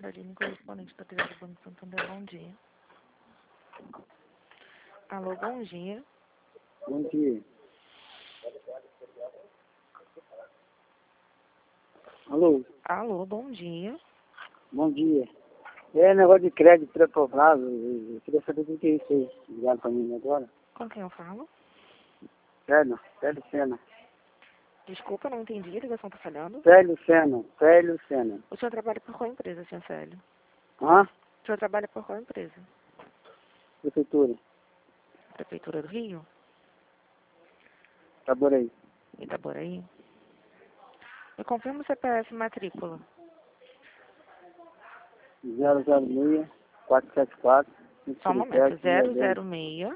Caroline, correspondente da TV do Banco Santander, bom dia. Alô, bom dia. Bom dia. Alô? Alô, bom dia. Bom dia. É negócio de crédito pré-pobrado. Eu queria saber o que é isso aí. Ligaram para mim agora. Com quem eu falo? Célio Sena. Desculpa, não entendi, a ligação tá falhando. Célio Sena. O senhor trabalha por qual empresa, senhor Célio? Hã? O senhor trabalha por qual empresa? Prefeitura. Prefeitura do Rio? Itaboraí. Itaboraí? Me confirma o CPF matrícula. 006 474 Só um momento. 537 006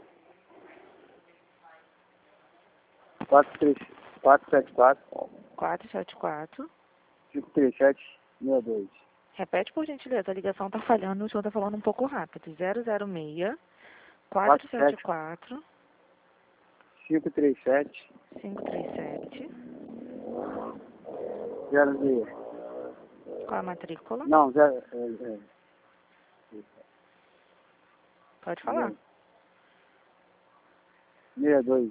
474 474. 537 62. Repete, por gentileza, a ligação tá falhando e o senhor tá falando um pouco rápido. 006 474 537 537. 06. Qual a matrícula? Não, Pode falar. 62.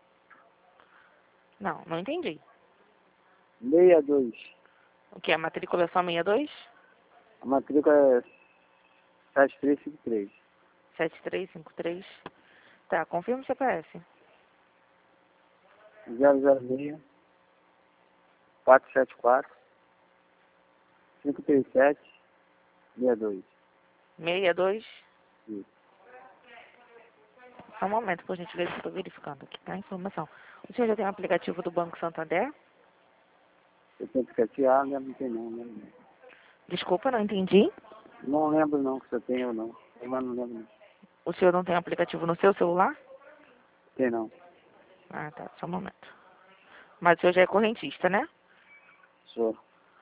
Não, não entendi. 62. O que? A matrícula é só 62? A matrícula é 7353. 7353. Tá, confirma o CPF. 006 474 537 62. 62. Isso. Só um momento, por gentileza, que eu tô verificando aqui, tá? A informação. O senhor já tem o aplicativo do Banco Santander? Eu tenho que catear, não tem não. Desculpa, não entendi. Não lembro não se eu tenho ou não. Mas não lembro não. O senhor não tem aplicativo no seu celular? Tem não. Ah, tá. Só um momento. Mas o senhor já é correntista, né? Sou.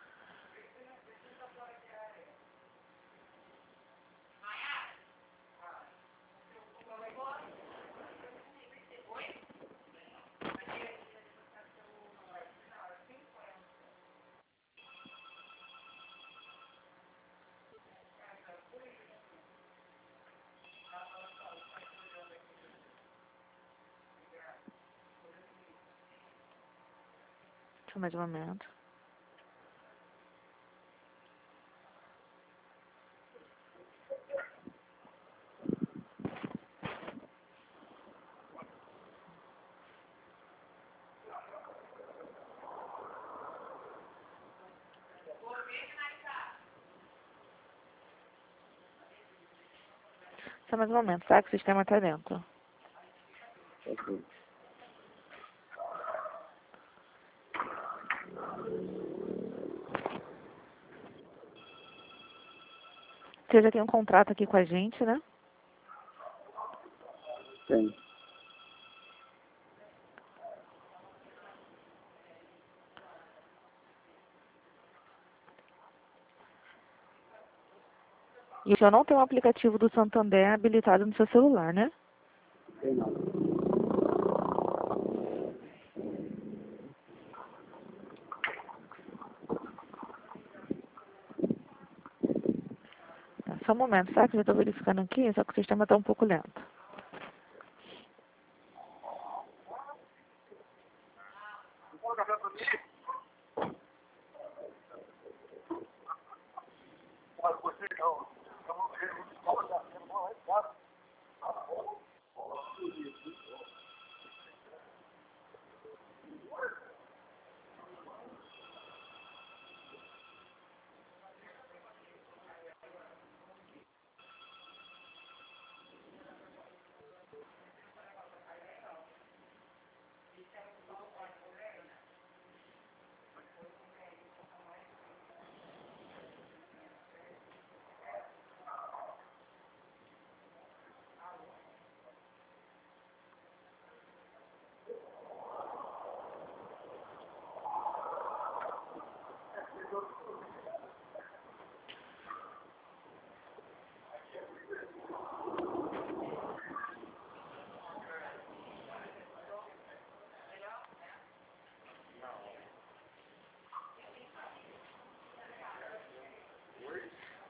Só mais um momento. Só mais um momento, tá? Que o sistema tá dentro. Ok. Você já tem um contrato aqui com a gente, né? Tem. E o senhor não tem o aplicativo do Santander habilitado no seu celular, né? Tem não. Tá, só um momento, tá? Que eu já tô verificando aqui, só que o sistema tá um pouco lento.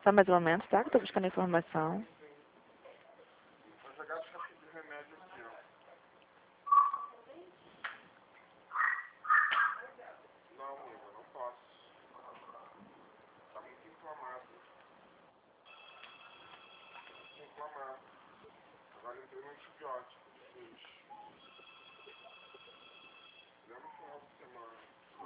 Só mais um momento, tá? Que eu tô buscando informação. Vou jogar as caixas de remédio aqui, ó. Não, amiga, não posso. Tá muito inflamado. Muito inflamado. Agora entrei no antibiótico de 6. Já no final de semana.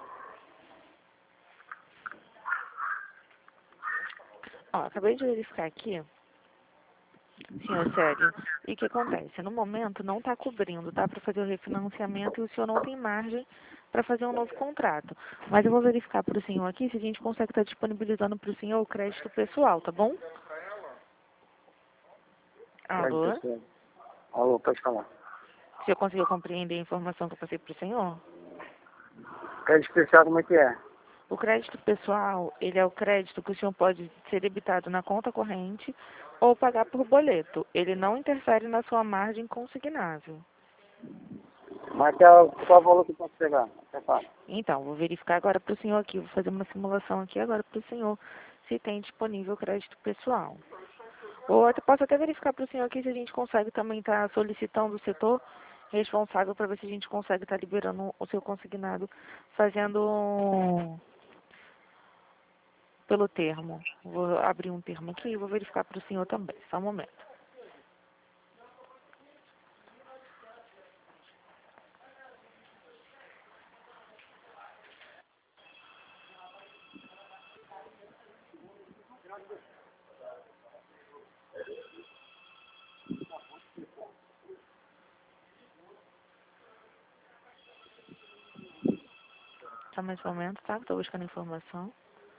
Ó, acabei de verificar aqui, senhor Célio, e o que acontece? No momento não está cobrindo, tá? Para fazer o refinanciamento e o senhor não tem margem para fazer um novo contrato. Mas eu vou verificar para o senhor aqui se a gente consegue estar disponibilizando para o senhor o crédito pessoal, tá bom? Pra ela? Alô? Alô, pode falar. O senhor conseguiu compreender a informação que eu passei para o senhor? Crédito especial, como é que é? O crédito pessoal, ele é o crédito que o senhor pode ser debitado na conta corrente ou pagar por boleto. Ele não interfere na sua margem consignável. Mas qual o valor que eu posso pegar? Você fala. Então, vou verificar agora para o senhor aqui, vou fazer uma simulação aqui agora para o senhor se tem disponível crédito pessoal. Ou até, posso até verificar para o senhor aqui se a gente consegue também estar solicitando o setor responsável para ver se a gente consegue estar liberando o seu consignado fazendo pelo termo. Vou abrir um termo aqui e vou verificar para o senhor também. Só um momento. Só mais um momento, tá? Estou buscando informação.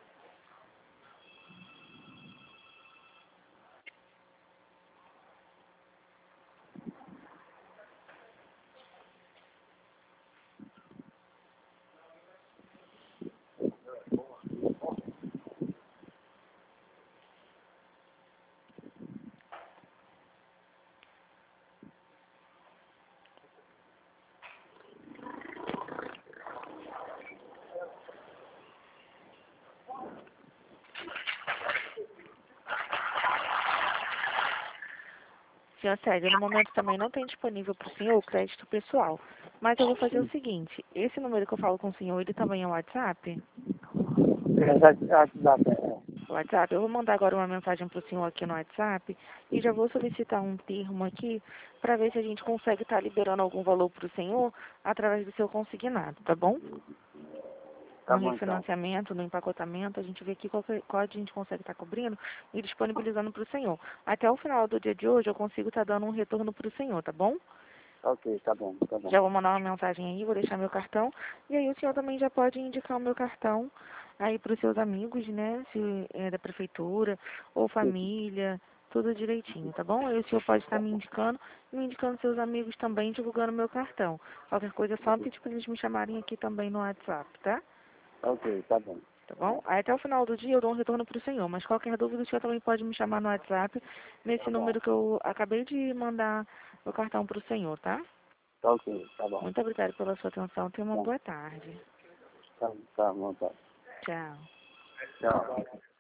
Senhor Sérgio, no momento também não tem disponível para o senhor o crédito pessoal. Mas eu vou fazer o seguinte, esse número que eu falo com o senhor, ele também é WhatsApp? WhatsApp, eu vou mandar agora uma mensagem para o senhor aqui no WhatsApp e já vou solicitar um termo aqui para ver se a gente consegue estar liberando algum valor para o senhor através do seu consignado, tá bom? Tá No bom, então. refinanciamento, no empacotamento, a gente vê aqui qual a gente consegue estar cobrindo e disponibilizando para o senhor. Até o final do dia de hoje eu consigo estar dando um retorno para o senhor, tá bom? Ok, tá bom, tá bom. Já vou mandar uma mensagem aí, vou deixar meu cartão. E aí o senhor também já pode indicar o meu cartão aí para os seus amigos, né? Se é da prefeitura ou família, tudo direitinho, tá bom? Aí o senhor pode estar me indicando seus amigos também, divulgando meu cartão. Qualquer coisa é só pedir para eles me chamarem aqui também no WhatsApp, tá? Ok, tá bom. Tá bom? Aí até o final do dia eu dou um retorno para o senhor, mas qualquer dúvida o senhor também pode me chamar no WhatsApp, nesse Tá bom. número que eu acabei de mandar o cartão para o senhor, tá? Tá ok, tá bom. Muito obrigada pela sua atenção. Tenha uma Tá, boa tarde. tá bom, tá. Tchau. Tchau.